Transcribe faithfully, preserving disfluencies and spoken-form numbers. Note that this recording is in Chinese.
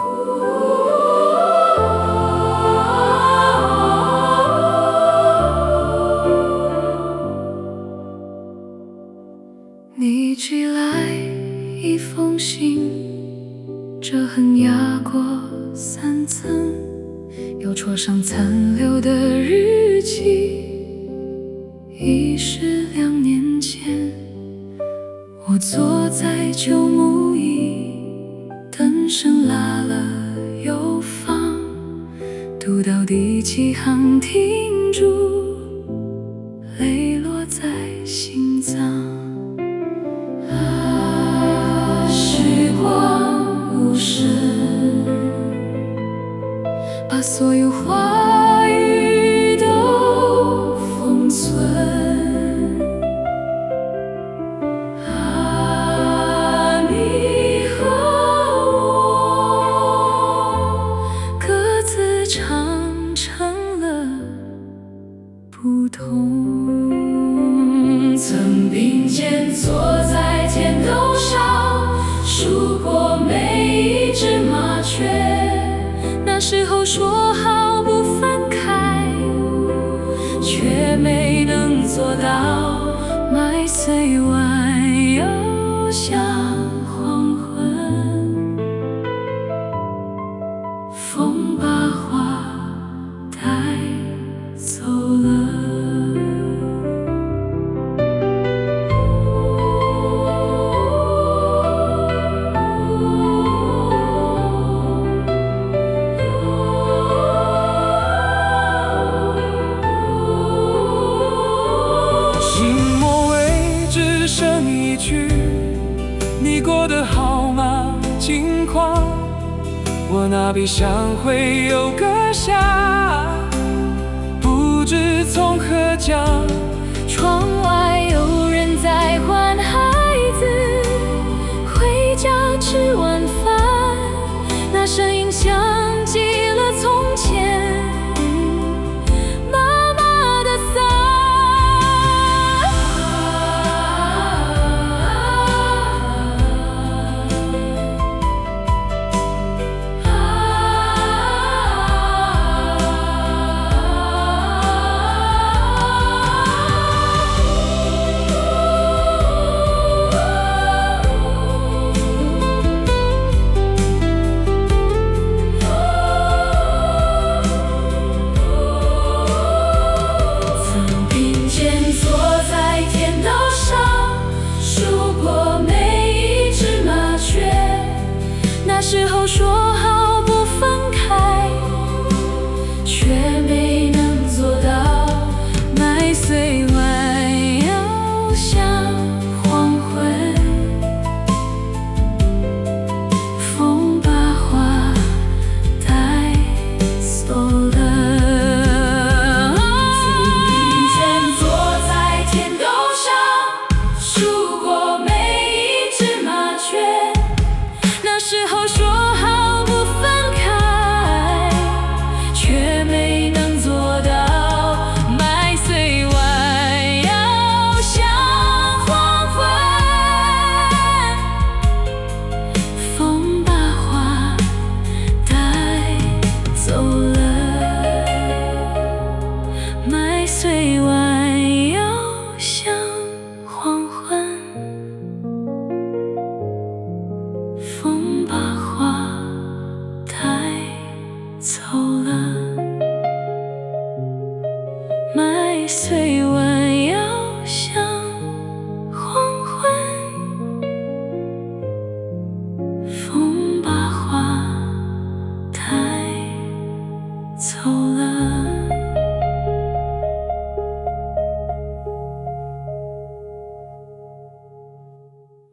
你寄来一封信，折痕压过三层，邮戳上残留的日记，已是两年前。我坐在旧木椅，灯声拉了又放，读到第几行停住，泪落在心脏。啊，时光无声，把所有话语都封存。啊，你和我各自长成了不同。曾并肩坐在天斗上，数过每一只麻雀。那时候说好不分开，却没能做到。麦穗弯腰向黄昏，风把花带走了。 你过得好吗？近况，我那笔相会有个下，不知从何讲。 窗外有人在唤孩子回家吃晚饭，那声音像极了从前妈妈的伞。那时候说好不分开，却没能做到。麦穗弯腰向黄昏，风把花带走了。曾并肩坐在天斗上，数过每一只麻雀。那时候说好不分开，却没能做到。麦穗弯腰向黄昏，风把花带走了。麦穗弯腰向黄昏，风把花带走了。麦穗弯腰向黄昏，风把花带走了。